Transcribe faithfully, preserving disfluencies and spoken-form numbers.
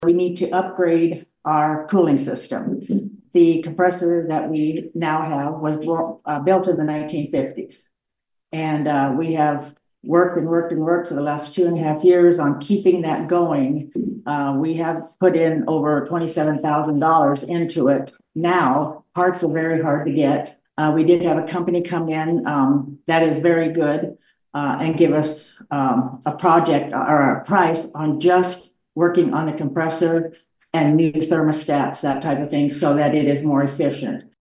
we need to upgrade our cooling system. The compressor that we now have was uh, built in the nineteen fifties. And uh, we have worked and worked and worked for the last two and a half years on keeping that going. Uh, we have put in over twenty-seven thousand dollars into it. Now, parts are very hard to get. Uh, we did have a company come in um, that is very good uh, and give us um, a project or a price on just working on the compressor and new thermostats, that type of thing, so that it is more efficient.